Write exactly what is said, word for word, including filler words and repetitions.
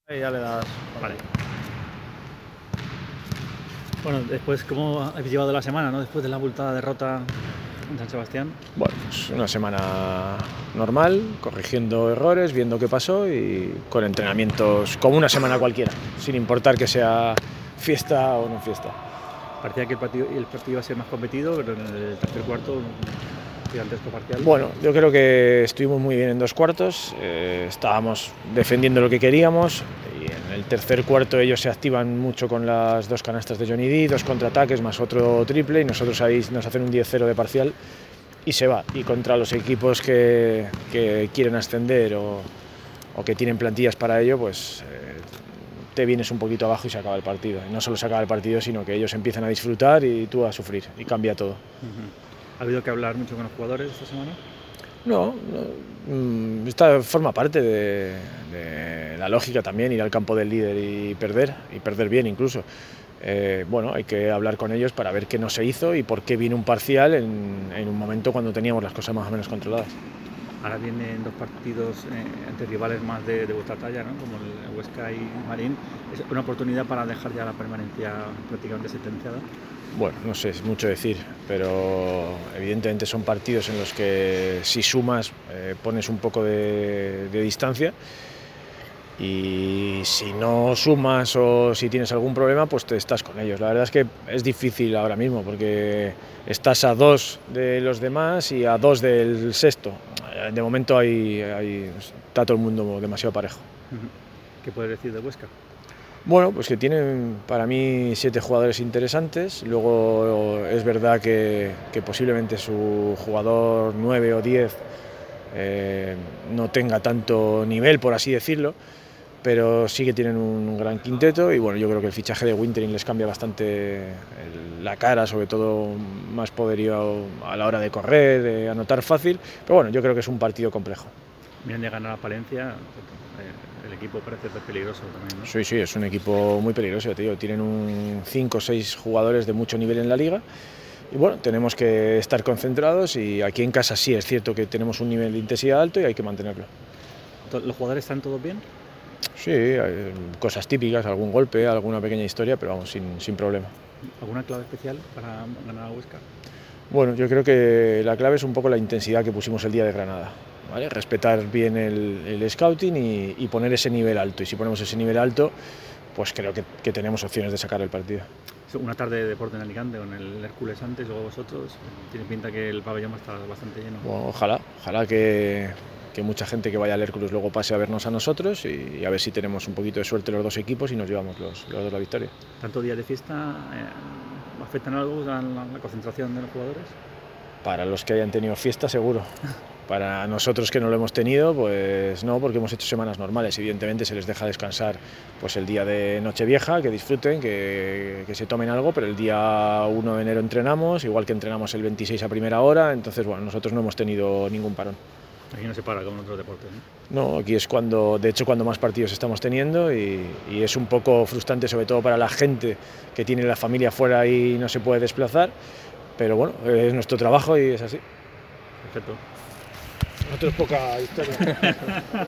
Y ya le das. Vale. Bueno, después, ¿cómo habéis llevado la semana, ¿no? Después de la abultada derrota en San Sebastián. Bueno, pues una semana normal, corrigiendo errores, viendo qué pasó y con entrenamientos como una semana cualquiera, sin importar que sea fiesta o no fiesta. Parecía que el partido, el partido iba a ser más competido, pero en el tercer cuarto, un gigantesco parcial. Bueno, yo creo que estuvimos muy bien en dos cuartos, eh, estábamos defendiendo lo que queríamos y en el tercer cuarto ellos se activan mucho con las dos canastas de Johnny D, dos contraataques más otro triple y nosotros ahí nos hacen un diez cero de parcial y se va. Y contra los equipos que, que quieren ascender o, o que tienen plantillas para ello, pues eh, te vienes un poquito abajo y se acaba el partido. Y no solo se acaba el partido, sino que ellos empiezan a disfrutar y tú a sufrir y cambia todo. Uh-huh. ¿Ha habido que hablar mucho con los jugadores esta semana? No, no, esta forma parte de, de la lógica también, ir al campo del líder y perder, y perder bien incluso. Eh, bueno, hay que hablar con ellos para ver qué no se hizo y por qué vino un parcial en, en un momento cuando teníamos las cosas más o menos controladas. Ahora vienen dos partidos eh, ante rivales más de, de vuestra talla, ¿no? Como el Huesca y Marín. ¿Es una oportunidad para dejar ya la permanencia prácticamente sentenciada? Bueno, no sé, es mucho decir, pero evidentemente son partidos en los que si sumas eh, pones un poco de, de distancia y si no sumas o si tienes algún problema pues te estás con ellos. La verdad es que es difícil ahora mismo porque estás a dos de los demás y a dos del sexto. De momento hay, hay, está todo el mundo demasiado parejo. ¿Qué puedes decir de Huesca? Bueno, pues que tienen para mí siete jugadores interesantes, luego es verdad que, que posiblemente su jugador nueve o diez eh, no tenga tanto nivel, por así decirlo, pero sí que tienen un gran quinteto y bueno, yo creo que el fichaje de Wintering les cambia bastante el, la cara, sobre todo más poderío a la hora de correr, de anotar fácil, pero bueno, yo creo que es un partido complejo. Vienen de ganar a Palencia, el equipo parece ser peligroso también, ¿no? Sí, sí, es un equipo muy peligroso, tío. Tienen un cinco o seis jugadores de mucho nivel en la liga y bueno, tenemos que estar concentrados y aquí en casa sí es cierto que tenemos un nivel de intensidad alto y hay que mantenerlo. ¿Los jugadores están todos bien? Sí, hay cosas típicas, algún golpe, alguna pequeña historia, pero vamos, sin, sin problema. ¿Alguna clave especial para ganar a Huesca? Bueno, yo creo que la clave es un poco la intensidad que pusimos el día de Granada, ¿vale? Respetar bien el, el scouting y, y poner ese nivel alto. Y si ponemos ese nivel alto, pues creo que, que tenemos opciones de sacar el partido. Una tarde de deporte en Alicante con el Hércules antes, luego vosotros. Tiene pinta que el pabellón va a estar bastante lleno. Bueno, ojalá, ojalá que, que mucha gente que vaya al Hércules luego pase a vernos a nosotros y, y a ver si tenemos un poquito de suerte los dos equipos y nos llevamos los, los dos la victoria. ¿Tantos días de fiesta eh, afectan algo a la, la concentración de los jugadores? Para los que hayan tenido fiesta, seguro. Para nosotros que no lo hemos tenido, pues no, porque hemos hecho semanas normales. Evidentemente se les deja descansar pues el día de Nochevieja, que disfruten, que, que se tomen algo, pero el día uno de enero entrenamos, igual que entrenamos el veintiséis a primera hora, entonces bueno, nosotros no hemos tenido ningún parón. Aquí no se para como en otros deportes, ¿no? No, aquí es cuando, de hecho, cuando más partidos estamos teniendo y, y es un poco frustrante, sobre todo para la gente que tiene la familia fuera y no se puede desplazar, pero bueno, es nuestro trabajo y es así. Perfecto. Nosotros poca historia.